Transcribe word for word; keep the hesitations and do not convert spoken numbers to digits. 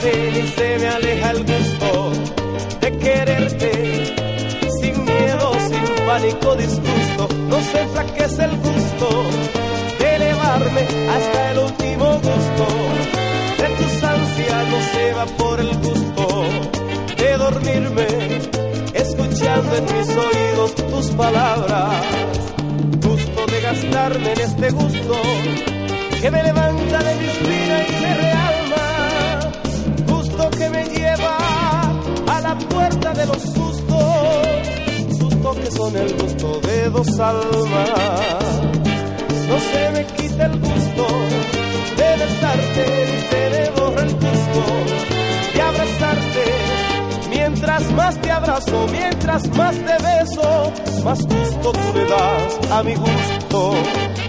besarte y se me aleja el gusto de quererte, sin miedo, sin pánico, disgusto. No se enflaquece el gusto de elevarme hasta el último gusto de tus ansias. No se va por el gusto de dormirme escuchando en mis oídos tus palabras. Gusto de gastarme en este gusto que me levanta de mi espina y me realma. Gusto que me lleva a la puerta de los gustos, gusto que son el gusto de dos almas. No se me quita el gusto de besarte, ni se me borra el gusto de abrazarte. Mientras más te abrazo, mientras más te beso, más gusto tú le das a mi gusto.